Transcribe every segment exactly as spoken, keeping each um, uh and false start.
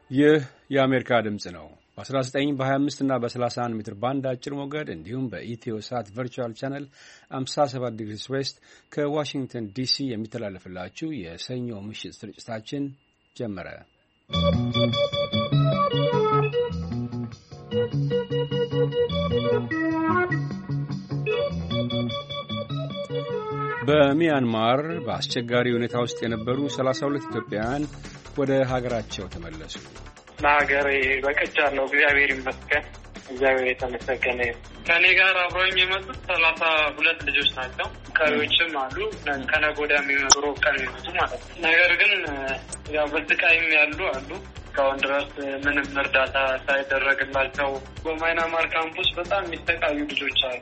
ይህ የአሜሪካ ድምጽ ነው። በ19 በ25 እና በ31 ሜትር ባንድ አጭር ሞገድ እንዲሁም በኢትዮ ሳት ቨርቹዋል ቻነል ሃምሳ ሰባት ዲግሪ ዌስት ከዋሽንግተን ዲሲ የሚተላለፍላችሁ የሰኞ ምሽት ስርጭታችን ጀመረ። በሚያንማር በአስቸጋሪ ሁኔታ ውስጥ የነበሩ ሰላሳ ሁለት ኢትዮጵያውያን ወደ ሀገራቸው ተመለሱ። ለሀገሬ በቅቻለሁ፣ እግዚአብሔር ይመስገን። እግዚአብሔር የተመሰገነ። ከኔ ጋር አብረውኝ የመጡት ሰላሳ ሁለት ልጆች ናቸው። ቀሪዎችም አሉ ከነገ ወዲያ የሚመጡ ቀን የሚመጡ ማለት ነው። ነገር ግን ያው በስቃይም ያሉ አሉ። እስካሁን ድረስ ምንም እርዳታ ሳይደረግላቸው በማይናማር ካምፑስ በጣም የሚሰቃዩ ልጆች አሉ።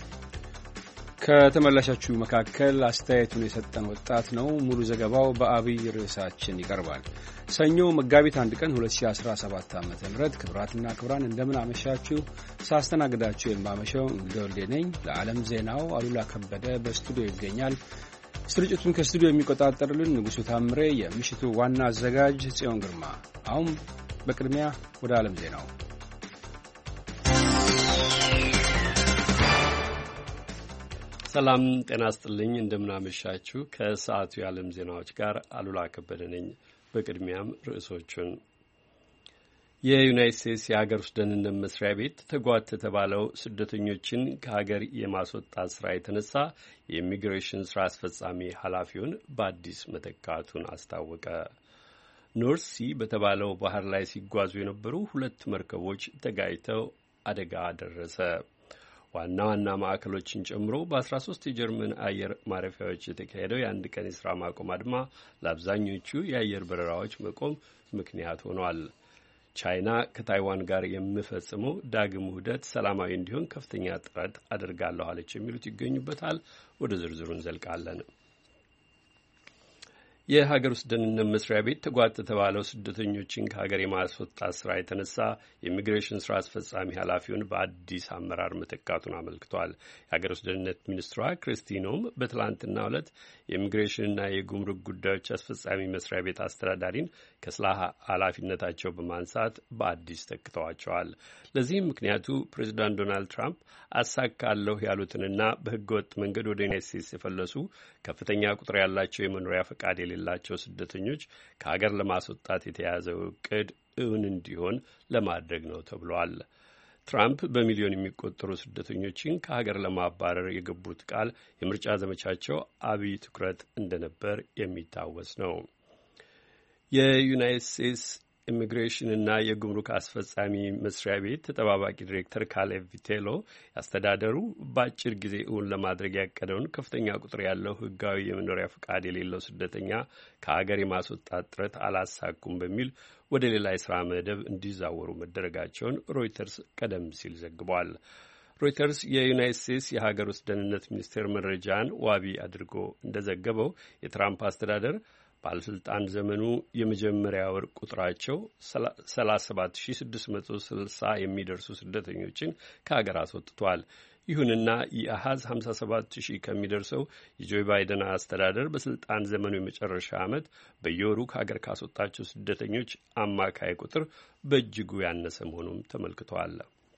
ከተመላሻችሁ መካከል አስተያየቱን የሰጠን ወጣት ነው። ሙሉ ዘገባው በአብይ ርዕሳችን ይቀርባል። ሰኞ መጋቢት አንድ ቀን ሁለት ሺህ አስራ ሰባት ዓ.ም ክብራትና ክብራን እንደምን አመሻችሁ። ሳስተናግዳችሁ የማመሸው እንግዲህ ነኝ። ለዓለም ዜናው አሉላ ከበደ በስቱዲዮ ይገኛል። ስርጭቱን ከስቱዲዮ የሚቆጣጠርልን ንጉሱ ታምሬ፣ የምሽቱ ዋና አዘጋጅ ጽዮን ግርማ። አሁን በቅድሚያ ወደ ዓለም ዜናው። ሰላም ጤና ስጥልኝ። እንደምናመሻችሁ። ከሰዓቱ የዓለም ዜናዎች ጋር አሉላ ከበደ ነኝ። በቅድሚያም ርዕሶቹን። የዩናይት ስቴትስ የሀገር ውስጥ ደህንነት መስሪያ ቤት ተጓተተ የተባለው ስደተኞችን ከሀገር የማስወጣት ስራ የተነሳ የኢሚግሬሽን ስራ አስፈጻሚ ኃላፊውን በአዲስ መተካቱን አስታወቀ። ኖርዝ ሲ በተባለው ባህር ላይ ሲጓዙ የነበሩ ሁለት መርከቦች ተጋጭተው አደጋ ደረሰ። ዋና ዋና ማዕከሎችን ጨምሮ በአስራ ሶስት የጀርመን አየር ማረፊያዎች የተካሄደው የአንድ ቀን የስራ ማቆም አድማ ለአብዛኞቹ የአየር በረራዎች መቆም ምክንያት ሆኗል። ቻይና ከታይዋን ጋር የምፈጽመው ዳግም ውህደት ሰላማዊ እንዲሆን ከፍተኛ ጥረት አድርጋለሁ አለች። የሚሉት ይገኙበታል። ወደ ዝርዝሩ እንዘልቃለን። የሀገር ውስጥ ደህንነት መስሪያ ቤት ተጓተተ የተባለው ስደተኞችን ከሀገር የማስወጣት ስራ የተነሳ የኢሚግሬሽን ስራ አስፈጻሚ ኃላፊውን በአዲስ አመራር መተካቱን አመልክቷል። የሀገር ውስጥ ደህንነት ሚኒስትሯ ክሪስቲ ኖም በትላንትናው ዕለት የኢሚግሬሽንና የጉምሩክ ጉዳዮች አስፈጻሚ መስሪያ ቤት አስተዳዳሪን ከስራ ኃላፊነታቸው በማንሳት በአዲስ ተክተዋቸዋል። ለዚህም ምክንያቱ ፕሬዚዳንት ዶናልድ ትራምፕ አሳካለሁ ያሉትንና በህገወጥ መንገድ ወደ ዩናይት ስቴትስ የፈለሱ ከፍተኛ ቁጥር ያላቸው የመኖሪያ ፈቃድ የሌላቸው ስደተኞች ከሀገር ለማስወጣት የተያዘው እቅድ እውን እንዲሆን ለማድረግ ነው ተብሏል። ትራምፕ በሚሊዮን የሚቆጠሩ ስደተኞችን ከሀገር ለማባረር የገቡት ቃል የምርጫ ዘመቻቸው አብይ ትኩረት እንደነበር የሚታወስ ነው። የዩናይትድ ስቴትስ ኢሚግሬሽንና የጉምሩክ አስፈጻሚ መስሪያ ቤት ተጠባባቂ ዲሬክተር ካሌቭ ቪቴሎ ያስተዳደሩ በአጭር ጊዜ እውን ለማድረግ ያቀደውን ከፍተኛ ቁጥር ያለው ህጋዊ የመኖሪያ ፈቃድ የሌለው ስደተኛ ከሀገር የማስወጣት ጥረት አላሳኩም በሚል ወደ ሌላ የስራ መደብ እንዲዛወሩ መደረጋቸውን ሮይተርስ ቀደም ሲል ዘግቧል። ሮይተርስ የዩናይትድ ስቴትስ የሀገር ውስጥ ደህንነት ሚኒስቴር መረጃን ዋቢ አድርጎ እንደዘገበው የትራምፕ አስተዳደር ባለስልጣን ዘመኑ የመጀመሪያ ወር ቁጥራቸው ሰላሳ ሰባት ሺህ ስድስት መቶ ስልሳ የሚደርሱ ስደተኞችን ከሀገር አስወጥቷል። ይሁንና ይህ አሃዝ ሀምሳ ሰባት ሺህ ከሚደርሰው የጆ ባይደን አስተዳደር በስልጣን ዘመኑ የመጨረሻ ዓመት በየወሩ ከሀገር ካስወጣቸው ስደተኞች አማካይ ቁጥር በእጅጉ ያነሰ መሆኑም ተመልክቷል።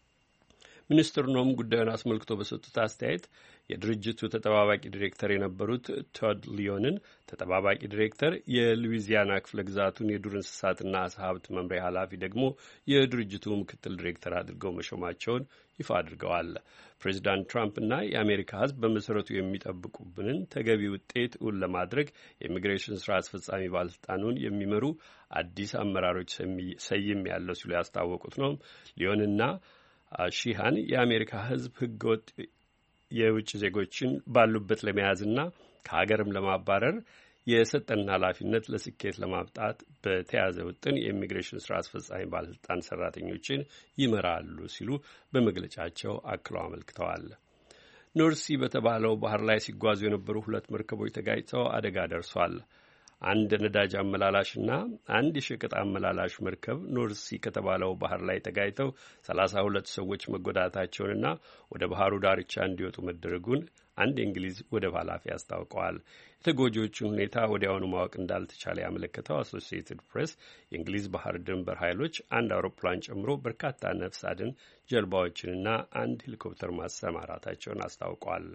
ሚኒስትር ኖም ጉዳዩን አስመልክቶ በሰጡት አስተያየት የድርጅቱ ተጠባባቂ ዲሬክተር የነበሩት ቶድ ሊዮንን ተጠባባቂ ዲሬክተር፣ የሉዊዚያና ክፍለ ግዛቱን የዱር እንስሳትና ዓሳ ሀብት መምሪያ ኃላፊ ደግሞ የድርጅቱ ምክትል ዲሬክተር አድርገው መሾማቸውን ይፋ አድርገዋል። ፕሬዚዳንት ትራምፕና የአሜሪካ ሕዝብ በመሰረቱ የሚጠብቁብንን ተገቢ ውጤት እውን ለማድረግ የኢሚግሬሽን ስራ አስፈጻሚ ባለስልጣኑን የሚመሩ አዲስ አመራሮች ሰይም ያለው ሲሉ ያስታወቁት ነው። ሊዮንና ሺሃን የአሜሪካ ሕዝብ ህገወጥ የውጭ ዜጎችን ባሉበት ለመያዝና ከሀገርም ለማባረር የሰጠን ኃላፊነት ለስኬት ለማብጣት በተያዘ ውጥን የኢሚግሬሽን ስራ አስፈጻሚ ባለስልጣን ሰራተኞችን ይመራሉ ሲሉ በመግለጫቸው አክለው አመልክተዋል። ኖርዝ ሲ በተባለው ባህር ላይ ሲጓዙ የነበሩ ሁለት መርከቦች ተጋጭተው አደጋ ደርሷል። አንድ ነዳጅ አመላላሽና አንድ የሸቀጥ አመላላሽ መርከብ ኖርሲ ከተባለው ባህር ላይ ተጋጭተው ሰላሳ ሁለት ሰዎች መጎዳታቸውንና ወደ ባህሩ ዳርቻ እንዲወጡ መደረጉን አንድ የእንግሊዝ ወደብ ኃላፊ አስታውቀዋል። የተጎጂዎቹን ሁኔታ ወዲያውኑ ማወቅ እንዳልተቻለ ያመለከተው አሶሲኤትድ ፕሬስ የእንግሊዝ ባህር ድንበር ኃይሎች አንድ አውሮፕላን ጨምሮ በርካታ ነፍስ አድን ጀልባዎችንና አንድ ሄሊኮፕተር ማሰማራታቸውን አስታውቀዋል።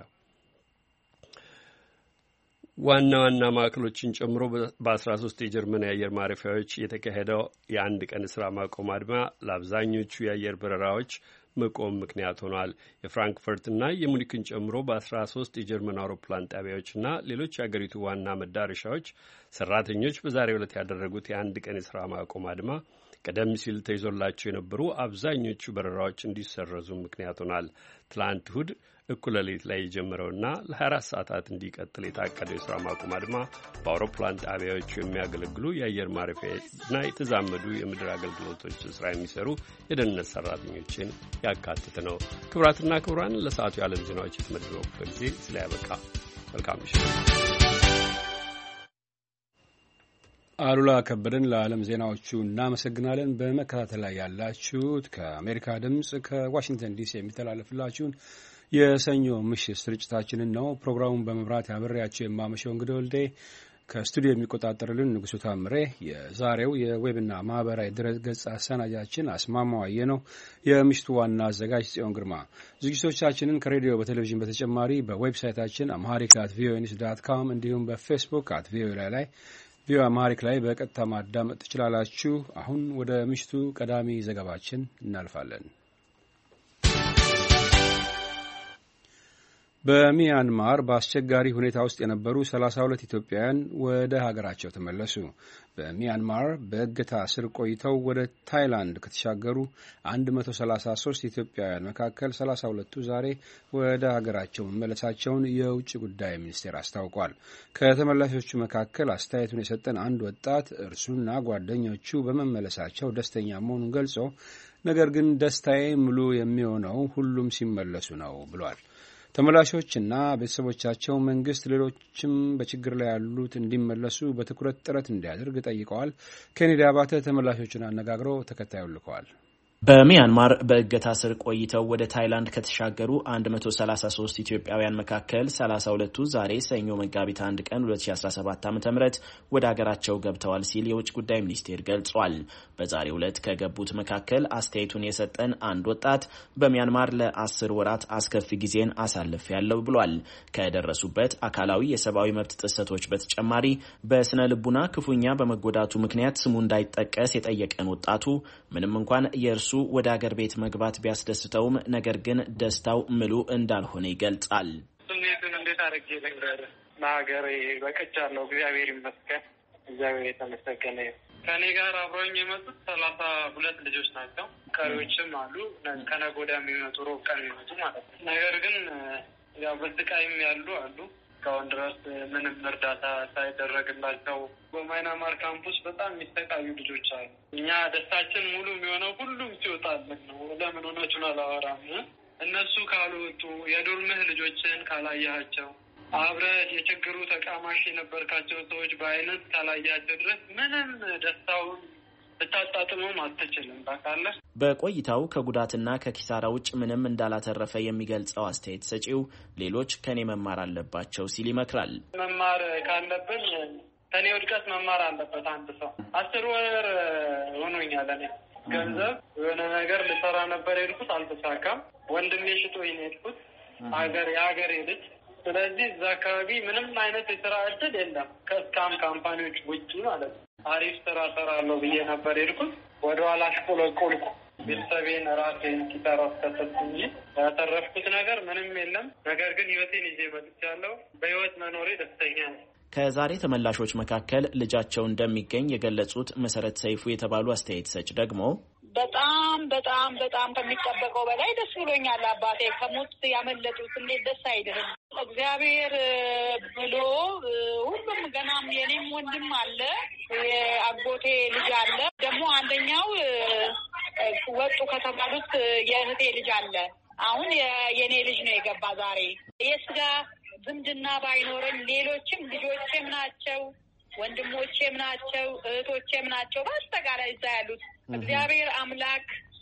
ዋና ዋና ማዕከሎችን ጨምሮ በአስራ ሶስት የጀርመን የአየር ማረፊያዎች የተካሄደው የአንድ ቀን ስራ ማቆም አድማ ለአብዛኞቹ የአየር በረራዎች መቆም ምክንያት ሆኗል። የፍራንክፈርትና የሙኒክን ጨምሮ በአስራ ሶስት የጀርመን አውሮፕላን ጣቢያዎችና ሌሎች የአገሪቱ ዋና መዳረሻዎች ሰራተኞች በዛሬው ዕለት ያደረጉት የአንድ ቀን የስራ ማቆም አድማ ቀደም ሲል ተይዞላቸው የነበሩ አብዛኞቹ በረራዎች እንዲሰረዙ ምክንያት ሆኗል። ትላንት እሁድ እኩለ ሌሊት ላይ የጀመረውና ለሀያ አራት ሰዓታት እንዲቀጥል የታቀደው የስራ ማቆም አድማ በአውሮፕላን ጣቢያዎቹ የሚያገለግሉ የአየር ማረፊያና የተዛመዱ የምድር አገልግሎቶች ስራ የሚሰሩ የደህንነት ሰራተኞችን ያካትት ነው። ክቡራትና ክቡራን ለሰዓቱ የዓለም ዜናዎች የተመደበው ክፍለ ጊዜ ስለያበቃ መልካም ምሽት። አሉላ ከበደን ለዓለም ዜናዎቹ እናመሰግናለን። በመከታተል ላይ ያላችሁት ከአሜሪካ ድምጽ ከዋሽንግተን ዲሲ የሚተላለፍላችሁን የሰኞ ምሽት ስርጭታችንን ነው። ፕሮግራሙን በመብራት ያበሬያቸው የማመሸው እንግዲህ ወልዴ፣ ከስቱዲዮ የሚቆጣጠርልን ንጉሱ ታምሬ፣ የዛሬው የዌብና ማህበራዊ ድረገጽ አሰናጃችን አስማማዋየ ነው። የምሽቱ ዋና አዘጋጅ ጽዮን ግርማ። ዝግጅቶቻችንን ከሬዲዮ በቴሌቪዥን በተጨማሪ በዌብሳይታችን አምሃሪክ አት ቪኦኤ ኒውስ ዳት ካም እንዲሁም በፌስቡክ አት ቪኦኤ ላይ ላይ ቪኦኤ አምሃሪክ ላይ በቀጥታ ማዳመጥ ትችላላችሁ። አሁን ወደ ምሽቱ ቀዳሚ ዘገባችን እናልፋለን። በሚያንማር በአስቸጋሪ ሁኔታ ውስጥ የነበሩ ሰላሳ ሁለት ኢትዮጵያውያን ወደ ሀገራቸው ተመለሱ። በሚያንማር በእገታ ስር ቆይተው ወደ ታይላንድ ከተሻገሩ መቶ ሰላሳ ሶስት ኢትዮጵያውያን መካከል ሰላሳ ሁለቱ ዛሬ ወደ ሀገራቸው መመለሳቸውን የውጭ ጉዳይ ሚኒስቴር አስታውቋል። ከተመላሾቹ መካከል አስተያየቱን የሰጠን አንድ ወጣት እርሱና ጓደኞቹ በመመለሳቸው ደስተኛ መሆኑን ገልጾ ነገር ግን ደስታዬ ሙሉ የሚሆነው ሁሉም ሲመለሱ ነው ብሏል። ተመላሾችና ቤተሰቦቻቸው መንግስት ሌሎችም በችግር ላይ ያሉት እንዲመለሱ በትኩረት ጥረት እንዲያደርግ ጠይቀዋል። ኬኔዲ አባተ ተመላሾችን አነጋግረው ተከታዩን ልከዋል። በሚያንማር በእገታ ስር ቆይተው ወደ ታይላንድ ከተሻገሩ መቶ ሰላሳ ሶስት ኢትዮጵያውያን መካከል ሰላሳ ሁለቱ ዛሬ ሰኞ መጋቢት አንድ ቀን ሁለት ሺ አስራ ሰባት ዓ.ም ወደ ሀገራቸው ገብተዋል ሲል የውጭ ጉዳይ ሚኒስቴር ገልጿል። በዛሬው ዕለት ከገቡት መካከል አስተያየቱን የሰጠን አንድ ወጣት በሚያንማር ለአስር ወራት አስከፊ ጊዜን አሳልፍ ያለው ብሏል። ከደረሱበት አካላዊ የሰብአዊ መብት ጥሰቶች በተጨማሪ በስነ ልቡና ክፉኛ በመጎዳቱ ምክንያት ስሙ እንዳይጠቀስ የጠየቀን ወጣቱ ምንም እንኳን የእርሱ ወደ ሀገር ቤት መግባት ቢያስደስተውም ነገር ግን ደስታው ሙሉ እንዳልሆነ ይገልጻል። ስሜቱን እንዴት አድርጌ ልንገርህ? ለሀገሬ በቅቻለሁ። እግዚአብሔር ይመስገን። እግዚአብሔር የተመሰገነ። ከኔ ጋር አብረውኝ የመጡት ሰላሳ ሁለት ልጆች ናቸው። ቀሪዎችም አሉ ከነገ ወዲያ የሚመጡ ሮብ ቀን የሚመጡ ማለት ነው። ነገር ግን ያው በስቃይም ያሉ አሉ። እስካሁን ድረስ ምንም እርዳታ ሳይደረግላቸው በማይናማር ካምፑስ በጣም የሚሰቃዩ ልጆች አሉ። እኛ ደስታችን ሙሉ የሚሆነው ሁሉም ሲወጣልን ነው። ለምን ሆነችን አላወራም። እነሱ ካልወጡ የዶርምህ ልጆችን ካላያቸው አብረህ የችግሩ ተቃማሽ የነበርካቸው ሰዎች በአይነት ካላያቸው ድረስ ምንም ደስታውን ልታጣጥመውም አትችልም። ታውቃለህ። በቆይታው ከጉዳትና ከኪሳራ ውጭ ምንም እንዳላተረፈ የሚገልጸው አስተያየት ሰጪው ሌሎች ከኔ መማር አለባቸው ሲል ይመክራል። መማር ካለብን ከኔ ውድቀት መማር አለበት አንድ ሰው። አስር ወር ሆኖኛል። እኔ ገንዘብ የሆነ ነገር ልሰራ ነበር የሄድኩት፣ አልተሳካም። ወንድሜ ሽጦኝ ነው የሄድኩት፣ ሀገር የሀገሬ ልጅ። ስለዚህ እዛ አካባቢ ምንም አይነት የስራ እድል የለም ከስካም ካምፓኒዎች ውጭ ማለት ነው። አሪፍ ስራ ሰራለሁ ብዬ ነበር የሄድኩት፣ ወደ ኋላ አሽቆለቆልኩ። ቤተሰቤን ራሴን ኪሳራ አስከተልኩኝ። ያተረፍኩት ነገር ምንም የለም። ነገር ግን ህይወቴን ይዤ መጥቻለሁ። በህይወት መኖሬ ደስተኛ ነው። ከዛሬ ተመላሾች መካከል ልጃቸው እንደሚገኝ የገለጹት መሰረት ሰይፉ የተባሉ አስተያየት ሰጭ ደግሞ በጣም በጣም በጣም ከሚጠበቀው በላይ ደስ ብሎኛል። አባቴ ከሞት ያመለጡት እንዴት ደስ አይልም? እግዚአብሔር ብሎ ሁሉም ገናም የኔም ወንድም አለ፣ የአጎቴ ልጅ አለ፣ ደግሞ አንደኛው ወጡ ከተባሉት የእህቴ ልጅ አለ። አሁን የኔ ልጅ ነው የገባ ዛሬ። የስጋ ዝምድና ባይኖረኝ ሌሎችም ልጆችም ናቸው። ወንድሞቼም ናቸው እህቶቼም ናቸው በአጠቃላይ እዛ ያሉት እግዚአብሔር አምላክ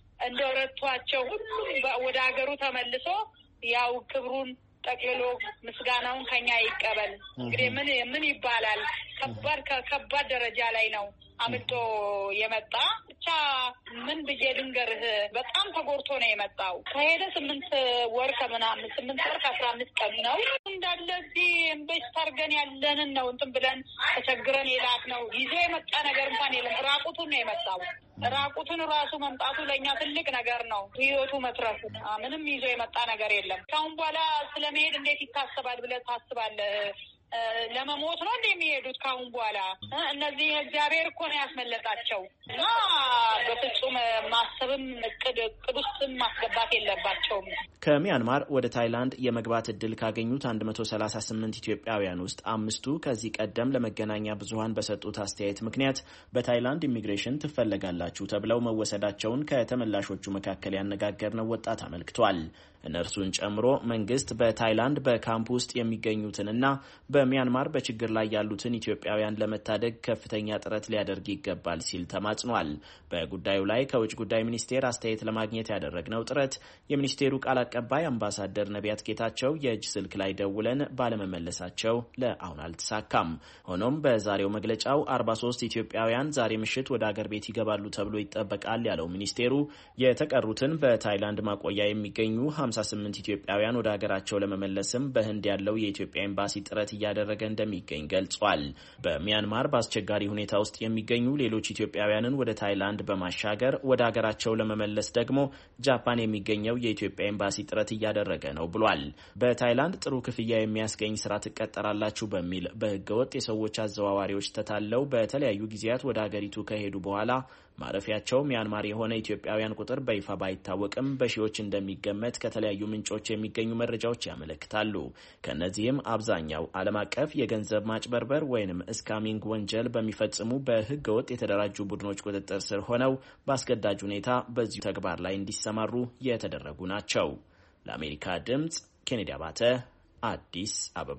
እንደረቷቸው ሁሉም ወደ ሀገሩ ተመልሶ ያው ክብሩን ጠቅልሎ ምስጋናውን ከኛ ይቀበል። እንግዲህ ምን ምን ይባላል? ከባድ ከባድ ደረጃ ላይ ነው አምልጦ የመጣ ብቻ ምን ብዬ ልንገርህ፣ በጣም ተጎርቶ ነው የመጣው። ከሄደ ስምንት ወር ከምናምን ስምንት ወር ከአስራ አምስት ቀኑ ነው። እንዳለ እዚህ ኢንቨስት አድርገን ያለንን ነው እንትን ብለን ተቸግረን የላክ ነው። ይዞ የመጣ ነገር እንኳን የለም። ራቁቱን ነው የመጣው። ራቁቱን ራሱ መምጣቱ ለእኛ ትልቅ ነገር ነው። ህይወቱ መትረፉ ምንም ይዞ የመጣ ነገር የለም። ካሁን በኋላ ስለመሄድ እንዴት ይታሰባል ብለህ ታስባለህ? ለመሞት ነው እንደሚሄዱት ካሁን በኋላ። እነዚህ እግዚአብሔር እኮ ነው ያስመለጣቸው እና በፍጹም ማሰብም እቅድ እቅድ ውስጥም ማስገባት የለባቸውም። ከሚያንማር ወደ ታይላንድ የመግባት እድል ካገኙት አንድ መቶ ሰላሳ ስምንት ኢትዮጵያውያን ውስጥ አምስቱ ከዚህ ቀደም ለመገናኛ ብዙሃን በሰጡት አስተያየት ምክንያት በታይላንድ ኢሚግሬሽን ትፈለጋላችሁ ተብለው መወሰዳቸውን ከተመላሾቹ መካከል ያነጋገርነው ወጣት አመልክቷል። እነርሱን ጨምሮ መንግስት በታይላንድ በካምፕ ውስጥ የሚገኙትንና በሚያንማር በችግር ላይ ያሉትን ኢትዮጵያውያን ለመታደግ ከፍተኛ ጥረት ሊያደርግ ይገባል ሲል ተማጽኗል። በጉዳዩ ላይ ከውጭ ጉዳይ ሚኒስቴር አስተያየት ለማግኘት ያደረግነው ጥረት የሚኒስቴሩ ቃል አቀባይ አምባሳደር ነቢያት ጌታቸው የእጅ ስልክ ላይ ደውለን ባለመመለሳቸው ለአሁን አልተሳካም። ሆኖም በዛሬው መግለጫው አርባ ሶስት ኢትዮጵያውያን ዛሬ ምሽት ወደ አገር ቤት ይገባሉ ተብሎ ይጠበቃል ያለው ሚኒስቴሩ የተቀሩትን በታይላንድ ማቆያ የሚገኙ ሀምሳ ስምንት ኢትዮጵያውያን ወደ ሀገራቸው ለመመለስም በህንድ ያለው የኢትዮጵያ ኤምባሲ ጥረት እያደረገ እንደሚገኝ ገልጿል። በሚያንማር በአስቸጋሪ ሁኔታ ውስጥ የሚገኙ ሌሎች ኢትዮጵያውያንን ወደ ታይላንድ በማሻገር ወደ ሀገራቸው ለመመለስ ደግሞ ጃፓን የሚገኘው የኢትዮጵያ ኤምባሲ ጥረት እያደረገ ነው ብሏል። በታይላንድ ጥሩ ክፍያ የሚያስገኝ ስራ ትቀጠራላችሁ በሚል በህገወጥ የሰዎች አዘዋዋሪዎች ተታለው በተለያዩ ጊዜያት ወደ ሀገሪቱ ከሄዱ በኋላ ማረፊያቸው ሚያንማር የሆነ ኢትዮጵያውያን ቁጥር በይፋ ባይታወቅም በሺዎች እንደሚገመት ከተለያዩ ምንጮች የሚገኙ መረጃዎች ያመለክታሉ። ከነዚህም አብዛኛው ዓለም አቀፍ የገንዘብ ማጭበርበር ወይንም ስካሚንግ ወንጀል በሚፈጽሙ በህገ ወጥ የተደራጁ ቡድኖች ቁጥጥር ስር ሆነው በአስገዳጅ ሁኔታ በዚሁ ተግባር ላይ እንዲሰማሩ የተደረጉ ናቸው። ለአሜሪካ ድምጽ ኬኔዲ አባተ አዲስ አበባ።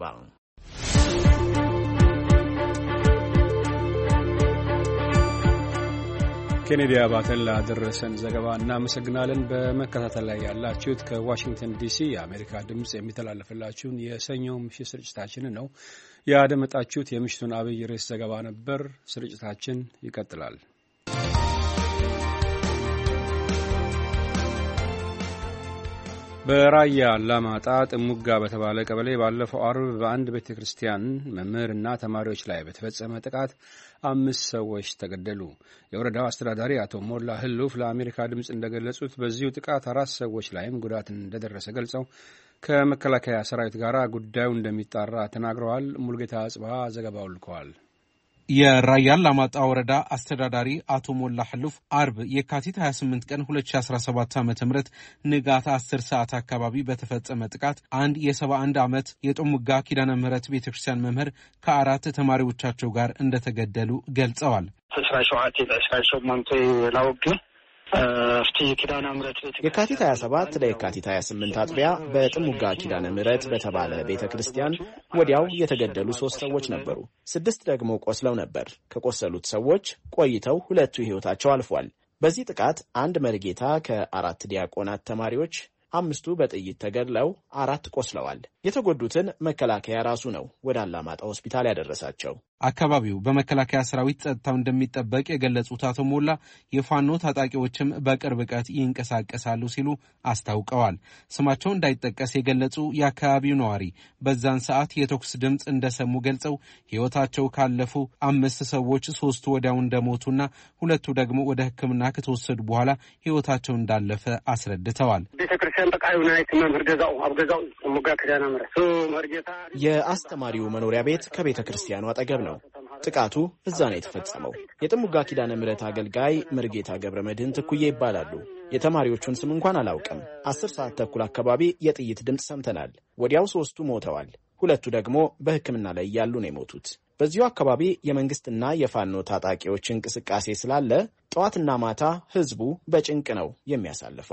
ኬኔዲ አባተን ላደረሰን ዘገባ እናመሰግናለን። በመከታተል ላይ ያላችሁት ከዋሽንግተን ዲሲ የአሜሪካ ድምጽ የሚተላለፍላችሁን የሰኞ ምሽት ስርጭታችንን ነው ያደመጣችሁት። የምሽቱን አብይ ርዕስ ዘገባ ነበር። ስርጭታችን ይቀጥላል። በራያ አላማጣ ጥሙጋ በተባለ ቀበሌ ባለፈው አርብ በአንድ ቤተ ክርስቲያን መምህርና ተማሪዎች ላይ በተፈጸመ ጥቃት አምስት ሰዎች ተገደሉ። የወረዳው አስተዳዳሪ አቶ ሞላ ህሉፍ ለአሜሪካ ድምፅ እንደገለጹት በዚሁ ጥቃት አራት ሰዎች ላይም ጉዳት እንደደረሰ ገልጸው ከመከላከያ ሰራዊት ጋር ጉዳዩ እንደሚጣራ ተናግረዋል። ሙልጌታ አጽባሃ ዘገባው ልከዋል። የራያ አላማጣ ወረዳ አስተዳዳሪ አቶ ሞላ ህሉፍ አርብ የካቲት ሀያ ስምንት ቀን ሁለት ሺህ አስራ ሰባት ዓ.ም ንጋት አስር ሰዓት አካባቢ በተፈጸመ ጥቃት አንድ የሰባ አንድ ዓመት የጥሙጋ ኪዳነ ምህረት ቤተክርስቲያን መምህር ከአራት ተማሪዎቻቸው ጋር እንደተገደሉ ገልጸዋል። የካቲት ሀያ ሰባት ለየካቲት ሀያ ስምንት አጥቢያ በጥሙጋ ኪዳነ ምህረት በተባለ ቤተ ክርስቲያን ወዲያው የተገደሉ ሶስት ሰዎች ነበሩ። ስድስት ደግሞ ቆስለው ነበር። ከቆሰሉት ሰዎች ቆይተው ሁለቱ ሕይወታቸው አልፏል። በዚህ ጥቃት አንድ መርጌታ ከአራት ዲያቆናት ተማሪዎች አምስቱ በጥይት ተገድለው አራት ቆስለዋል። የተጎዱትን መከላከያ ራሱ ነው ወደ አላማጣ ሆስፒታል ያደረሳቸው። አካባቢው በመከላከያ ሰራዊት ጸጥታው እንደሚጠበቅ የገለጹት አቶ ሞላ የፋኖ ታጣቂዎችም በቅርብ ርቀት ይንቀሳቀሳሉ ሲሉ አስታውቀዋል። ስማቸው እንዳይጠቀስ የገለጹ የአካባቢው ነዋሪ በዛን ሰዓት የተኩስ ድምፅ እንደሰሙ ገልጸው ሕይወታቸው ካለፉ አምስት ሰዎች ሶስቱ ወዲያው እንደሞቱና ሁለቱ ደግሞ ወደ ሕክምና ከተወሰዱ በኋላ ሕይወታቸው እንዳለፈ አስረድተዋል። ቤተክርስቲያን ጠቃዩ ናይት መምህር ገዛው አብገዛው ሙጋ ከዳና ምረት የአስተማሪው መኖሪያ ቤት ከቤተ ክርስቲያኑ አጠገብ ነው። ጥቃቱ እዛ ነው የተፈጸመው። የጥሙጋ ኪዳነ ምህረት አገልጋይ መርጌታ ገብረ መድህን ትኩዬ ይባላሉ። የተማሪዎቹን ስም እንኳን አላውቅም። አስር ሰዓት ተኩል አካባቢ የጥይት ድምፅ ሰምተናል። ወዲያው ሶስቱ ሞተዋል። ሁለቱ ደግሞ በሕክምና ላይ ያሉ ነው የሞቱት። በዚሁ አካባቢ የመንግስትና የፋኖ ታጣቂዎች እንቅስቃሴ ስላለ ጠዋትና ማታ ህዝቡ በጭንቅ ነው የሚያሳልፈው።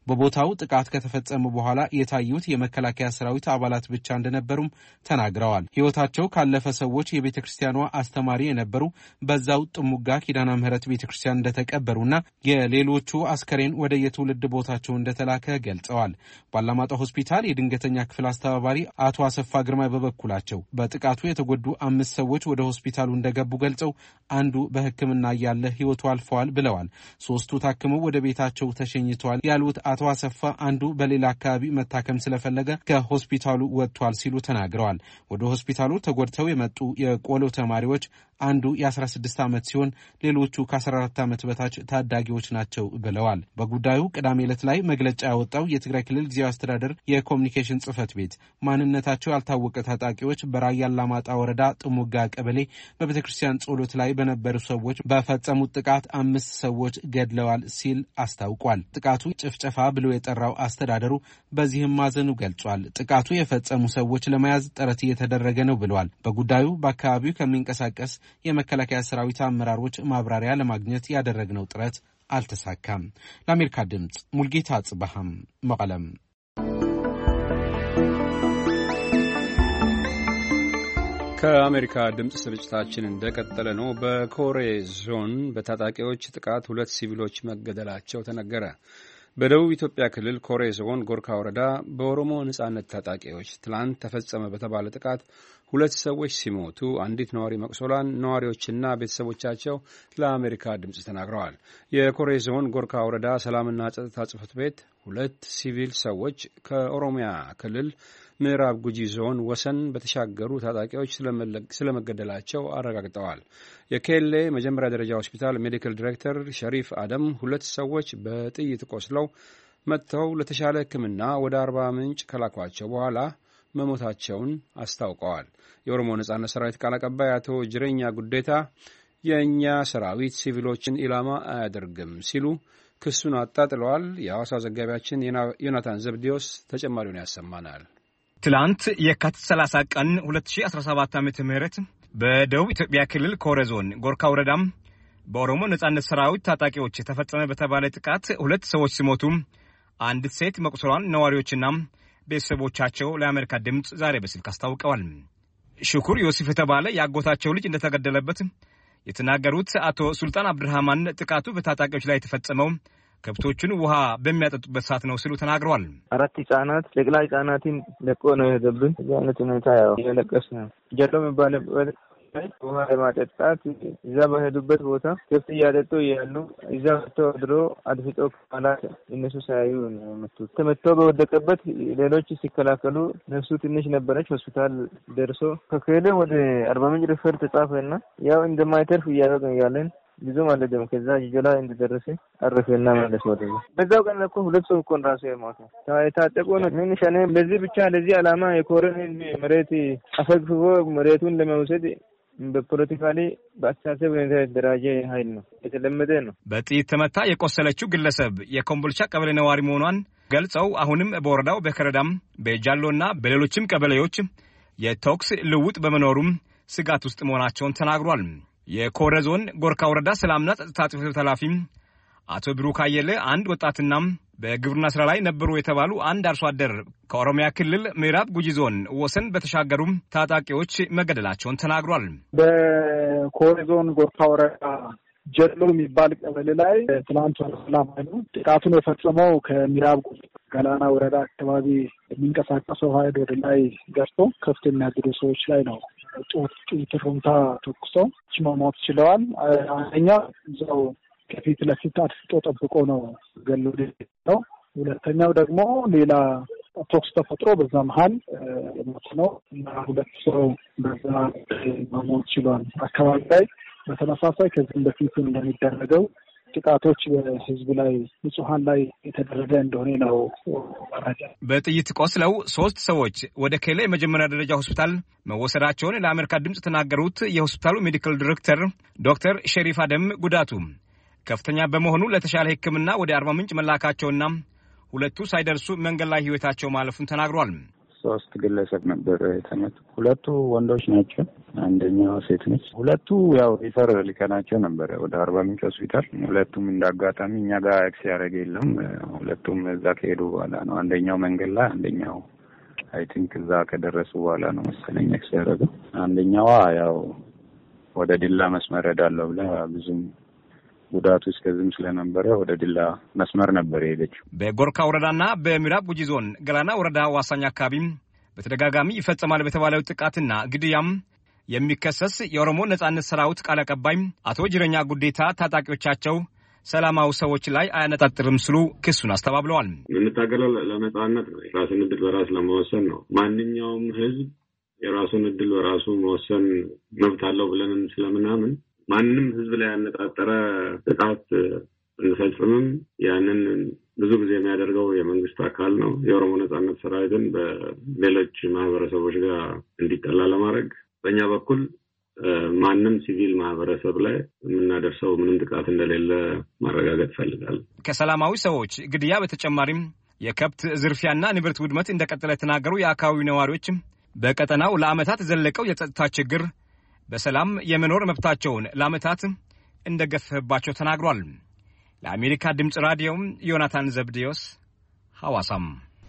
በቦታው ጥቃት ከተፈጸመ በኋላ የታዩት የመከላከያ ሰራዊት አባላት ብቻ እንደነበሩም ተናግረዋል። ሕይወታቸው ካለፈ ሰዎች የቤተክርስቲያኗ አስተማሪ የነበሩ በዛው ጥሙጋ ኪዳነ ምህረት ቤተክርስቲያን እንደተቀበሩና የሌሎቹ አስከሬን ወደ የትውልድ ቦታቸው እንደተላከ ገልጸዋል። ባላማጣ ሆስፒታል የድንገተኛ ክፍል አስተባባሪ አቶ አሰፋ ግርማ በበኩላቸው በጥቃቱ የተጎዱ አምስት ሰዎች ወደ ሆስፒታሉ እንደገቡ ገልጸው አንዱ በሕክምና ያለ ሕይወቱ አልፈዋል ብለዋል። ሶስቱ ታክመው ወደ ቤታቸው ተሸኝተዋል ያሉት አቶ አሰፋ አንዱ በሌላ አካባቢ መታከም ስለፈለገ ከሆስፒታሉ ወጥቷል ሲሉ ተናግረዋል። ወደ ሆስፒታሉ ተጎድተው የመጡ የቆሎ ተማሪዎች አንዱ የ16 ዓመት ሲሆን ሌሎቹ ከ14 ዓመት በታች ታዳጊዎች ናቸው ብለዋል። በጉዳዩ ቅዳሜ ዕለት ላይ መግለጫ ያወጣው የትግራይ ክልል ጊዜያዊ አስተዳደር የኮሙኒኬሽን ጽህፈት ቤት ማንነታቸው ያልታወቀ ታጣቂዎች በራያ አላማጣ ወረዳ ጥሙጋ ቀበሌ በቤተክርስቲያን ጸሎት ላይ በነበሩ ሰዎች በፈጸሙት ጥቃት አምስት ሰዎች ገድለዋል ሲል አስታውቋል። ጥቃቱ ጭፍጨፋ ብሎ የጠራው አስተዳደሩ በዚህም ማዘኑ ገልጿል። ጥቃቱ የፈጸሙ ሰዎች ለመያዝ ጥረት እየተደረገ ነው ብለዋል። በጉዳዩ በአካባቢው ከሚንቀሳቀስ የመከላከያ ሰራዊት አመራሮች ማብራሪያ ለማግኘት ያደረግነው ጥረት አልተሳካም። ለአሜሪካ ድምጽ ሙልጌታ አጽባሃም መቀለም። ከአሜሪካ ድምጽ ስርጭታችን እንደቀጠለ ነው። በኮሬ ዞን በታጣቂዎች ጥቃት ሁለት ሲቪሎች መገደላቸው ተነገረ። በደቡብ ኢትዮጵያ ክልል ኮሬ ዞን ጎርካ ወረዳ በኦሮሞ ነጻነት ታጣቂዎች ትላንት ተፈጸመ በተባለ ጥቃት ሁለት ሰዎች ሲሞቱ አንዲት ነዋሪ መቁሰሏን ነዋሪዎችና ቤተሰቦቻቸው ለአሜሪካ ድምጽ ተናግረዋል። የኮሬ ዞን ጎርካ ወረዳ ሰላምና ጸጥታ ጽሕፈት ቤት ሁለት ሲቪል ሰዎች ከኦሮሚያ ክልል ምዕራብ ጉጂ ዞን ወሰን በተሻገሩ ታጣቂዎች ስለመገደላቸው አረጋግጠዋል። የኬሌ መጀመሪያ ደረጃ ሆስፒታል ሜዲካል ዲሬክተር ሸሪፍ አደም ሁለት ሰዎች በጥይት ቆስለው መጥተው ለተሻለ ሕክምና ወደ አርባ ምንጭ ከላኳቸው በኋላ መሞታቸውን አስታውቀዋል። የኦሮሞ ነጻነት ሰራዊት ቃል አቀባይ አቶ ጅሬኛ ጉዴታ የእኛ ሰራዊት ሲቪሎችን ኢላማ አያደርግም ሲሉ ክሱን አጣጥለዋል። የሐዋሳው ዘጋቢያችን ዮናታን ዘብዲዮስ ተጨማሪውን ያሰማናል። ትላንት የካቲት ሰላሳ ቀን ሁለት ሺህ አስራ ሰባት ዓመተ ምህረት በደቡብ ኢትዮጵያ ክልል ኮሬ ዞን ጎርካ ወረዳም በኦሮሞ ነጻነት ሰራዊት ታጣቂዎች የተፈጸመ በተባለ ጥቃት ሁለት ሰዎች ሲሞቱ አንዲት ሴት መቁሰሏን ነዋሪዎችና ቤተሰቦቻቸው ለአሜሪካ ድምጽ ዛሬ በስልክ አስታውቀዋል። ሽኩር ዮሴፍ የተባለ ያጎታቸው ልጅ እንደተገደለበት የተናገሩት አቶ ሱልጣን አብዱራህማን ጥቃቱ በታጣቂዎች ላይ የተፈጸመው ከብቶቹን ውሃ በሚያጠጡበት ሰዓት ነው ሲሉ ተናግረዋል። አራት ህጻናት ጨቅላ ህጻናትን ለቆ ነው የሄደብን። ያነት ሁኔታ ያው እየለቀስ ነው ጀሎ የሚባልበት ውሃ ለማጠጣት እዛ በሄዱበት ቦታ ከብት እያጠጡ እያሉ እዛ መጥቶ አድሮ አድፍጦ ማለት እነሱ ሳያዩ መቱት። ተመቶ በወደቀበት ሌሎች ሲከላከሉ ነፍሱ ትንሽ ነበረች። ሆስፒታል ደርሶ ከከለ ወደ አርባ ምንጭ ሪፈር ተጻፈና ያው እንደማይተርፍ እያደረገ ያለን ብዙ ማለት ነው። ከዛ ጅጆላ እንደደረሰ አረፈና ማለት ወደዛ በዛው ቀን እኮ ሁለት ሰው እኮ ራሱ የሞተ ታጣቆ ነው። ምን ሸኔ ለዚህ ብቻ ለዚህ አላማ የኮረን መሬት አፈግፍጎ መሬቱን ለመውሰድ በፖለቲካሊ በአስተሳሰብ የተደራጀ ኃይል ነው። የተለመደ ነው። በጥይት ተመታ የቆሰለችው ግለሰብ የኮምቦልቻ ቀበሌ ነዋሪ መሆኗን ገልጸው አሁንም በወረዳው በከረዳም በጃሎና በሌሎችም ቀበሌዎች የተኩስ ልውጥ በመኖሩም ስጋት ውስጥ መሆናቸውን ተናግሯል። የኮሬ ዞን ጎርካ ወረዳ ሰላምና ጸጥታ ጽሕፈት ቤት ኃላፊ አቶ ብሩክ አየለ አንድ ወጣትና በግብርና ስራ ላይ ነበሩ የተባሉ አንድ አርሶ አደር ከኦሮሚያ ክልል ምዕራብ ጉጂ ዞን ወሰን በተሻገሩ ታጣቂዎች መገደላቸውን ተናግሯል። በኮሬ ዞን ጎርካ ወረዳ ጀሎ የሚባል ቀበሌ ላይ ትናንት ሰላም ነው ጥቃቱን የፈጸመው ከምዕራብ ጉጂ ገላና ወረዳ አካባቢ የሚንቀሳቀሰው ኃይል ወደ ላይ ገርቶ ከፍት የሚያግዱ ሰዎች ላይ ነው ጦር ጥይት ሩምታ ተኩሰው መሞት ችለዋል። አንደኛ እዛው ከፊት ለፊት አድፍጦ ጠብቆ ነው ገሎ ነው። ሁለተኛው ደግሞ ሌላ ተኩስ ተፈጥሮ በዛ መሀል ሞት ነው እና ሁለት ሰው በዛ መሞት ችሏል። አካባቢ ላይ በተመሳሳይ ከዚህ በፊት እንደሚደረገው ጥቃቶች በህዝብ ላይ ንጹሃን ላይ የተደረገ እንደሆነ ነው መረጃ። በጥይት ቆስለው ሶስት ሰዎች ወደ ኬሌ የመጀመሪያ ደረጃ ሆስፒታል መወሰዳቸውን ለአሜሪካ ድምጽ ተናገሩት የሆስፒታሉ ሜዲካል ዲሬክተር ዶክተር ሸሪፍ አደም ጉዳቱ ከፍተኛ በመሆኑ ለተሻለ ሕክምና ወደ አርባ ምንጭ መላካቸውና ሁለቱ ሳይደርሱ መንገድ ላይ ህይወታቸው ማለፉን ተናግሯል። ሶስት ግለሰብ ነበር የተመቱ። ሁለቱ ወንዶች ናቸው፣ አንደኛው ሴት ነች። ሁለቱ ያው ሪፈር ልከናቸው ነበር ወደ አርባ ምንጭ ሆስፒታል። ሁለቱም እንዳጋጣሚ እኛ ጋር ኤክስ ያደረገ የለም። ሁለቱም እዛ ከሄዱ በኋላ ነው። አንደኛው መንገድ ላይ፣ አንደኛው አይ ቲንክ እዛ ከደረሱ በኋላ ነው መሰለኝ ኤክስ ያደረገው። አንደኛዋ ያው ወደ ዲላ መስመር ሄዳለሁ ብላ ብዙም ጉዳቱ እስከዚህም ስለነበረ ወደ ዲላ መስመር ነበር የሄደችው። በጎርካ ወረዳና በምዕራብ ጉጂ ዞን ገላና ወረዳ ዋሳኝ አካባቢ በተደጋጋሚ ይፈጸማል በተባለው ጥቃትና ግድያም የሚከሰስ የኦሮሞ ነጻነት ሰራዊት ቃል አቀባይ አቶ ጅረኛ ጉዴታ ታጣቂዎቻቸው ሰላማዊ ሰዎች ላይ አያነጣጥርም ሲሉ ክሱን አስተባብለዋል። የምንታገለው ለነጻነት ነው፣ የራስን ዕድል በራስ ለመወሰን ነው። ማንኛውም ህዝብ የራሱን ዕድል በራሱ መወሰን መብት አለው ብለን ስለምናምን ማንንም ህዝብ ላይ ያነጣጠረ ጥቃት እንፈጽምም። ያንን ብዙ ጊዜ የሚያደርገው የመንግስት አካል ነው። የኦሮሞ ነጻነት ሰራዊትን በሌሎች ማህበረሰቦች ጋር እንዲጠላ ለማድረግ በእኛ በኩል ማንም ሲቪል ማህበረሰብ ላይ የምናደርሰው ምንም ጥቃት እንደሌለ ማረጋገጥ ፈልጋለሁ። ከሰላማዊ ሰዎች ግድያ በተጨማሪም የከብት ዝርፊያና ንብረት ውድመት እንደቀጠለ ተናገሩ። የአካባቢው ነዋሪዎች በቀጠናው ለዓመታት ዘለቀው የጸጥታ ችግር በሰላም የመኖር መብታቸውን ለዓመታት እንደገፈባቸው ተናግሯል። ለአሜሪካ ድምጽ ራዲዮ ዮናታን ዘብዴዎስ ሐዋሳም።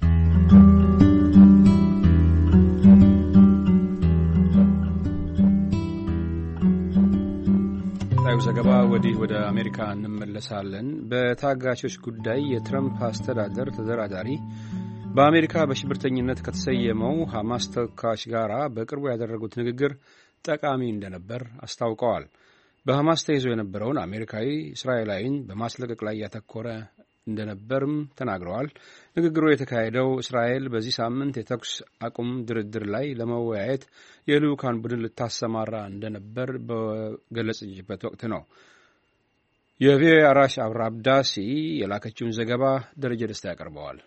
ታዩ ዘገባ ወዲህ ወደ አሜሪካ እንመለሳለን። በታጋቾች ጉዳይ የትራምፕ አስተዳደር ተደራዳሪ በአሜሪካ በሽብርተኝነት ከተሰየመው ሐማስ ተወካዮች ጋር በቅርቡ ያደረጉት ንግግር ጠቃሚ እንደነበር አስታውቀዋል። በሐማስ ተይዞ የነበረውን አሜሪካዊ እስራኤላዊን በማስለቀቅ ላይ ያተኮረ እንደነበርም ተናግረዋል። ንግግሩ የተካሄደው እስራኤል በዚህ ሳምንት የተኩስ አቁም ድርድር ላይ ለመወያየት የልዑካን ቡድን ልታሰማራ እንደነበር በገለጸችበት ወቅት ነው። የቪኦኤ አራሽ አብራብዳሲ የላከችውን ዘገባ ደረጀ ደስታ ያቀርበዋል።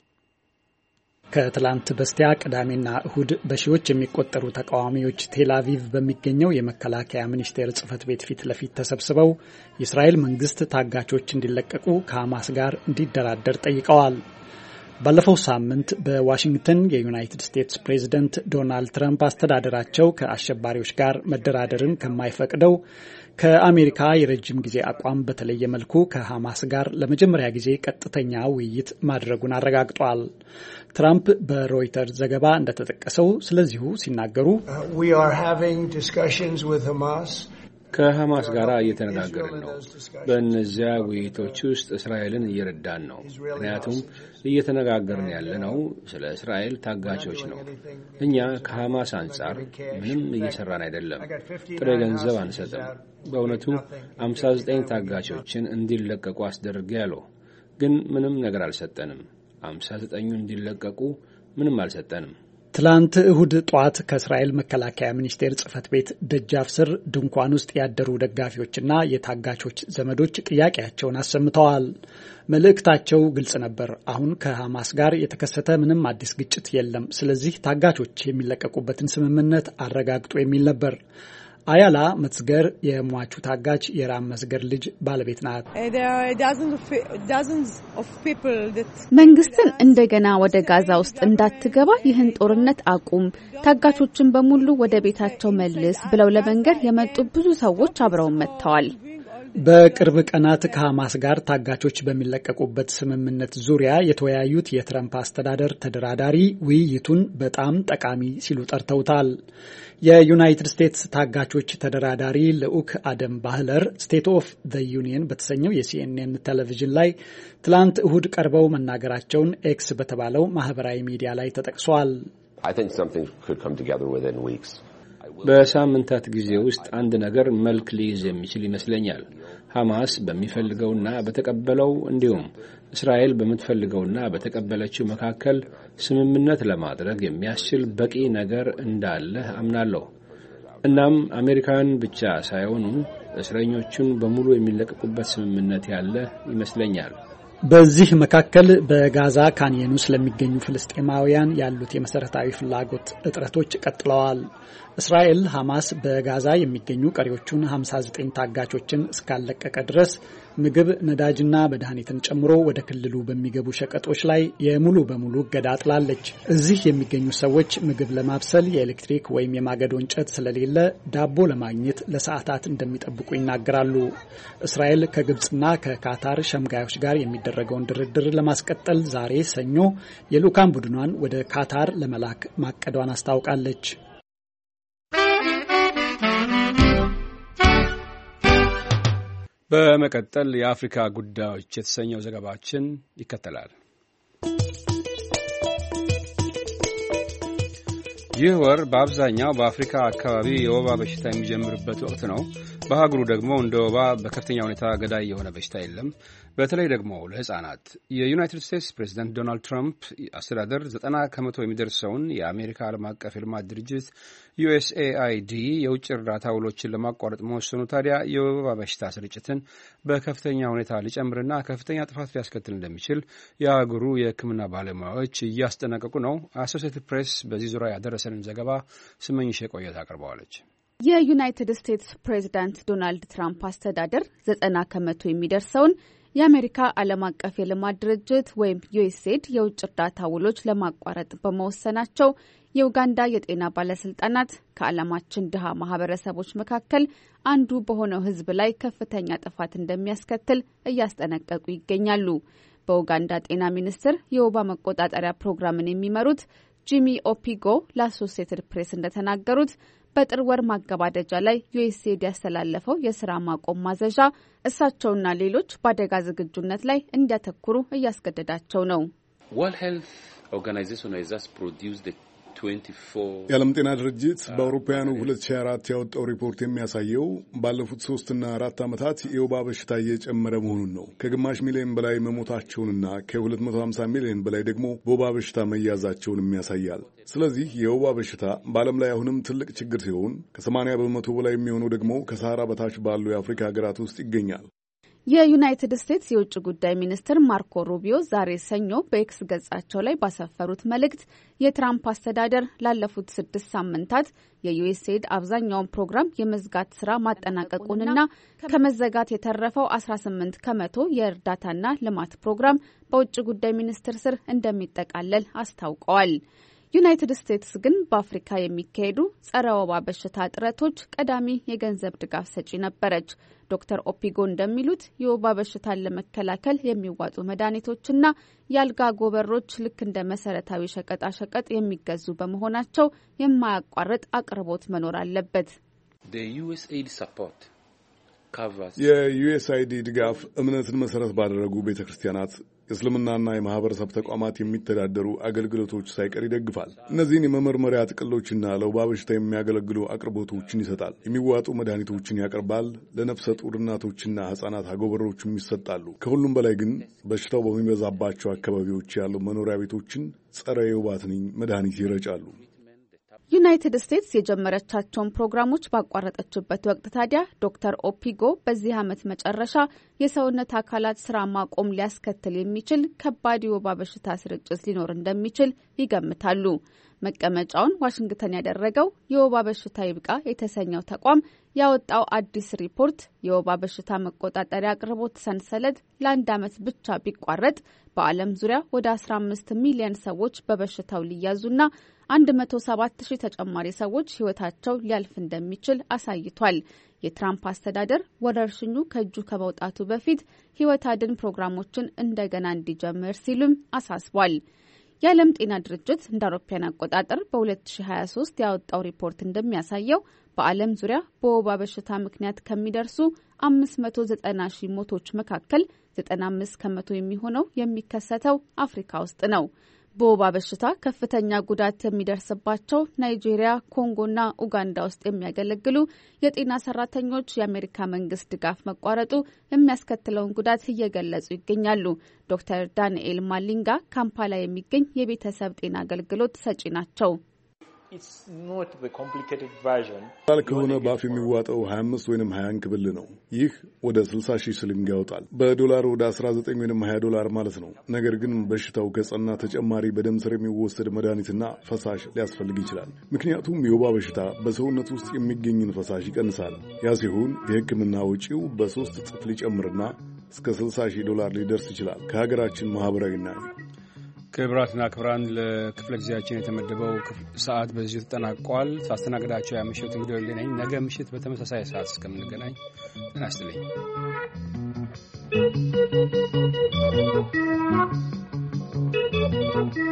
ከትላንት በስቲያ ቅዳሜና እሁድ በሺዎች የሚቆጠሩ ተቃዋሚዎች ቴል አቪቭ በሚገኘው የመከላከያ ሚኒስቴር ጽሕፈት ቤት ፊት ለፊት ተሰብስበው የእስራኤል መንግስት ታጋቾች እንዲለቀቁ ከሐማስ ጋር እንዲደራደር ጠይቀዋል። ባለፈው ሳምንት በዋሽንግተን የዩናይትድ ስቴትስ ፕሬዝደንት ዶናልድ ትራምፕ አስተዳደራቸው ከአሸባሪዎች ጋር መደራደርን ከማይፈቅደው ከአሜሪካ የረጅም ጊዜ አቋም በተለየ መልኩ ከሐማስ ጋር ለመጀመሪያ ጊዜ ቀጥተኛ ውይይት ማድረጉን አረጋግጧል። ትራምፕ በሮይተርስ ዘገባ እንደተጠቀሰው ስለዚሁ ሲናገሩ ከሐማስ ጋር እየተነጋገርን ነው። በእነዚያ ውይይቶች ውስጥ እስራኤልን እየረዳን ነው። ምክንያቱም እየተነጋገርን ያለነው ስለ እስራኤል ታጋቾች ነው። እኛ ከሐማስ አንጻር ምንም እየሰራን አይደለም። ጥሬ ገንዘብ አንሰጥም። በእውነቱ ሃምሳ ዘጠኝ ታጋቾችን እንዲለቀቁ አስደርጌያለሁ፣ ግን ምንም ነገር አልሰጠንም። ሃምሳ ዘጠኙ እንዲለቀቁ ምንም አልሰጠንም። ትላንት እሁድ ጧት ከእስራኤል መከላከያ ሚኒስቴር ጽሕፈት ቤት ደጃፍ ስር ድንኳን ውስጥ ያደሩ ደጋፊዎችና የታጋቾች ዘመዶች ጥያቄያቸውን አሰምተዋል። መልእክታቸው ግልጽ ነበር። አሁን ከሐማስ ጋር የተከሰተ ምንም አዲስ ግጭት የለም። ስለዚህ ታጋቾች የሚለቀቁበትን ስምምነት አረጋግጡ የሚል ነበር። አያላ መጽገር የሟቹ ታጋች የራም መስገር ልጅ ባለቤት ናት። መንግስትን እንደገና ወደ ጋዛ ውስጥ እንዳትገባ ይህን ጦርነት አቁም፣ ታጋቾችን በሙሉ ወደ ቤታቸው መልስ ብለው ለመንገር የመጡ ብዙ ሰዎች አብረውን መጥተዋል። በቅርብ ቀናት ከሐማስ ጋር ታጋቾች በሚለቀቁበት ስምምነት ዙሪያ የተወያዩት የትራምፕ አስተዳደር ተደራዳሪ ውይይቱን በጣም ጠቃሚ ሲሉ ጠርተውታል። የዩናይትድ ስቴትስ ታጋቾች ተደራዳሪ ልዑክ አደም ባህለር ስቴት ኦፍ ዘ ዩኒየን በተሰኘው የሲኤንኤን ቴሌቪዥን ላይ ትላንት እሁድ ቀርበው መናገራቸውን ኤክስ በተባለው ማህበራዊ ሚዲያ ላይ ተጠቅሷል። በሳምንታት ጊዜ ውስጥ አንድ ነገር መልክ ሊይዝ የሚችል ይመስለኛል። ሐማስ በሚፈልገውና በተቀበለው እንዲሁም እስራኤል በምትፈልገውና በተቀበለችው መካከል ስምምነት ለማድረግ የሚያስችል በቂ ነገር እንዳለ አምናለሁ። እናም አሜሪካን ብቻ ሳይሆኑ እስረኞቹን በሙሉ የሚለቀቁበት ስምምነት ያለ ይመስለኛል። በዚህ መካከል በጋዛ ካንየኑ ስለሚገኙ ፍልስጤማውያን ያሉት የመሰረታዊ ፍላጎት እጥረቶች ቀጥለዋል። እስራኤል ሐማስ በጋዛ የሚገኙ ቀሪዎቹን ሃምሳ ዘጠኝ ታጋቾችን እስካለቀቀ ድረስ ምግብ፣ ነዳጅና መድኃኒትን ጨምሮ ወደ ክልሉ በሚገቡ ሸቀጦች ላይ የሙሉ በሙሉ እገዳ ጥላለች። እዚህ የሚገኙ ሰዎች ምግብ ለማብሰል የኤሌክትሪክ ወይም የማገዶ እንጨት ስለሌለ ዳቦ ለማግኘት ለሰዓታት እንደሚጠብቁ ይናገራሉ። እስራኤል ከግብጽና ከካታር ሸምጋዮች ጋር የሚደረገውን ድርድር ለማስቀጠል ዛሬ ሰኞ የልኡካን ቡድኗን ወደ ካታር ለመላክ ማቀዷን አስታውቃለች። በመቀጠል የአፍሪካ ጉዳዮች የተሰኘው ዘገባችን ይከተላል። ይህ ወር በአብዛኛው በአፍሪካ አካባቢ የወባ በሽታ የሚጀምርበት ወቅት ነው። በአህጉሩ ደግሞ እንደ ወባ በከፍተኛ ሁኔታ ገዳይ የሆነ በሽታ የለም፣ በተለይ ደግሞ ለሕፃናት። የዩናይትድ ስቴትስ ፕሬዚዳንት ዶናልድ ትራምፕ አስተዳደር ዘጠና ከመቶ የሚደርሰውን የአሜሪካ ዓለም አቀፍ የልማት ድርጅት ዩኤስኤአይዲ የውጭ እርዳታ ውሎችን ለማቋረጥ መወሰኑ ታዲያ የወባ በሽታ ስርጭትን በከፍተኛ ሁኔታ ሊጨምርና ከፍተኛ ጥፋት ሊያስከትል እንደሚችል የአህጉሩ የሕክምና ባለሙያዎች እያስጠነቀቁ ነው። አሶሲኤትድ ፕሬስ በዚህ ዙሪያ ያደረሰንን ዘገባ ስመኝሽ የቆየት አቅርበዋለች። የዩናይትድ ስቴትስ ፕሬዚዳንት ዶናልድ ትራምፕ አስተዳደር ዘጠና ከመቶ የሚደርሰውን የአሜሪካ ዓለም አቀፍ የልማት ድርጅት ወይም ዩኤስኤድ የውጭ እርዳታ ውሎች ለማቋረጥ በመወሰናቸው የኡጋንዳ የጤና ባለስልጣናት ከዓለማችን ድሃ ማህበረሰቦች መካከል አንዱ በሆነው ሕዝብ ላይ ከፍተኛ ጥፋት እንደሚያስከትል እያስጠነቀቁ ይገኛሉ። በኡጋንዳ ጤና ሚኒስቴር የወባ መቆጣጠሪያ ፕሮግራምን የሚመሩት ጂሚ ኦፒጎ ለአሶሲኤትድ ፕሬስ እንደተናገሩት በጥር ወር ማገባደጃ ላይ ዩኤስኤድ ያስተላለፈው የስራ ማቆም ማዘዣ እሳቸውና ሌሎች በአደጋ ዝግጁነት ላይ እንዲያተኩሩ እያስገደዳቸው ነው። የዓለም ጤና ድርጅት በአውሮፓውያኑ ሁለት ሺህ አራት ያወጣው ሪፖርት የሚያሳየው ባለፉት ሶስትና አራት ዓመታት የወባ በሽታ እየጨመረ መሆኑን ነው። ከግማሽ ሚሊዮን በላይ መሞታቸውንና ከሁለት መቶ ሀምሳ ሚሊዮን በላይ ደግሞ በወባ በሽታ መያዛቸውንም ያሳያል። ስለዚህ የወባ በሽታ በዓለም ላይ አሁንም ትልቅ ችግር ሲሆን ከሰማንያ በመቶ በላይ የሚሆነው ደግሞ ከሰሃራ በታች ባሉ የአፍሪካ ሀገራት ውስጥ ይገኛል። የዩናይትድ ስቴትስ የውጭ ጉዳይ ሚኒስትር ማርኮ ሩቢዮ ዛሬ ሰኞ በኤክስ ገጻቸው ላይ ባሰፈሩት መልእክት የትራምፕ አስተዳደር ላለፉት ስድስት ሳምንታት የዩኤስኤድ አብዛኛውን ፕሮግራም የመዝጋት ስራ ማጠናቀቁንና ከመዘጋት የተረፈው አስራ ስምንት ከመቶ የእርዳታና ልማት ፕሮግራም በውጭ ጉዳይ ሚኒስቴር ስር እንደሚጠቃለል አስታውቀዋል። ዩናይትድ ስቴትስ ግን በአፍሪካ የሚካሄዱ ጸረ ወባ በሽታ ጥረቶች ቀዳሚ የገንዘብ ድጋፍ ሰጪ ነበረች። ዶክተር ኦፒጎ እንደሚሉት የወባ በሽታን ለመከላከል የሚዋጡ መድኃኒቶችና የአልጋ ጎበሮች ልክ እንደ መሰረታዊ ሸቀጣሸቀጥ የሚገዙ በመሆናቸው የማያቋርጥ አቅርቦት መኖር አለበት። የዩኤስአይዲ ድጋፍ እምነትን መሰረት ባደረጉ ቤተ ክርስቲያናት፣ የእስልምናና የማህበረሰብ ተቋማት የሚተዳደሩ አገልግሎቶች ሳይቀር ይደግፋል። እነዚህን የመመርመሪያ ጥቅሎችና ለወባ በሽታ የሚያገለግሉ አቅርቦቶችን ይሰጣል። የሚዋጡ መድኃኒቶችን ያቀርባል። ለነፍሰ ጡር እናቶችና ሕጻናት አጎበሮችም ይሰጣሉ። ከሁሉም በላይ ግን በሽታው በሚበዛባቸው አካባቢዎች ያሉ መኖሪያ ቤቶችን ጸረ የወባ ትንኝ መድኃኒት ይረጫሉ። ዩናይትድ ስቴትስ የጀመረቻቸውን ፕሮግራሞች ባቋረጠችበት ወቅት ታዲያ ዶክተር ኦፒጎ በዚህ ዓመት መጨረሻ የሰውነት አካላት ስራ ማቆም ሊያስከትል የሚችል ከባድ የወባ በሽታ ስርጭት ሊኖር እንደሚችል ይገምታሉ። መቀመጫውን ዋሽንግተን ያደረገው የወባ በሽታ ይብቃ የተሰኘው ተቋም ያወጣው አዲስ ሪፖርት የወባ በሽታ መቆጣጠሪያ አቅርቦት ሰንሰለት ለአንድ ዓመት ብቻ ቢቋረጥ በዓለም ዙሪያ ወደ አስራ አምስት ሚሊዮን ሰዎች በበሽታው ሊያዙና አንድ መቶ ሰባት ሺህ ተጨማሪ ሰዎች ሕይወታቸው ሊያልፍ እንደሚችል አሳይቷል። የትራምፕ አስተዳደር ወረርሽኙ ከእጁ ከመውጣቱ በፊት ሕይወት አድን ፕሮግራሞችን እንደገና እንዲጀምር ሲሉም አሳስቧል። የዓለም ጤና ድርጅት እንደ አውሮፓውያን አቆጣጠር በሁለት ሺህ ሀያ ሶስት ያወጣው ሪፖርት እንደሚያሳየው በዓለም ዙሪያ በወባ በሽታ ምክንያት ከሚደርሱ አምስት መቶ ዘጠና ሺህ ሞቶች መካከል ዘጠና አምስት ከመቶ የሚሆነው የሚከሰተው አፍሪካ ውስጥ ነው። በወባ በሽታ ከፍተኛ ጉዳት የሚደርስባቸው ናይጄሪያ፣ ኮንጎና ኡጋንዳ ውስጥ የሚያገለግሉ የጤና ሰራተኞች የአሜሪካ መንግስት ድጋፍ መቋረጡ የሚያስከትለውን ጉዳት እየገለጹ ይገኛሉ። ዶክተር ዳንኤል ማሊንጋ ካምፓላ የሚገኝ የቤተሰብ ጤና አገልግሎት ሰጪ ናቸው። ቃል ከሆነ በአፍ የሚዋጠው ሀያ አምስት ወይም ሀያ እንክብል ነው። ይህ ወደ ስልሳ ሺህ ስሊንግ ያወጣል። በዶላር ወደ አስራ ዘጠኝ ወይም ሀያ ዶላር ማለት ነው። ነገር ግን በሽታው ከጸና ተጨማሪ በደም ስር የሚወሰድ መድኃኒትና ፈሳሽ ሊያስፈልግ ይችላል። ምክንያቱም የወባ በሽታ በሰውነት ውስጥ የሚገኝን ፈሳሽ ይቀንሳል። ያ ሲሆን የሕክምና ወጪው በሶስት እጥፍ ሊጨምርና እስከ ስልሳ ሺህ ዶላር ሊደርስ ይችላል። ከሀገራችን ማህበራዊና ክብራትና ክብራን ለክፍለ ጊዜያችን የተመደበው ሰዓት በዚሁ ተጠናቋል። ሳስተናግዳቸው ያመሸሁት እንግዲህ ወልዴ ነኝ። ነገ ምሽት በተመሳሳይ ሰዓት እስከምንገናኝ ጤና ይስጥልኝ። Thank you.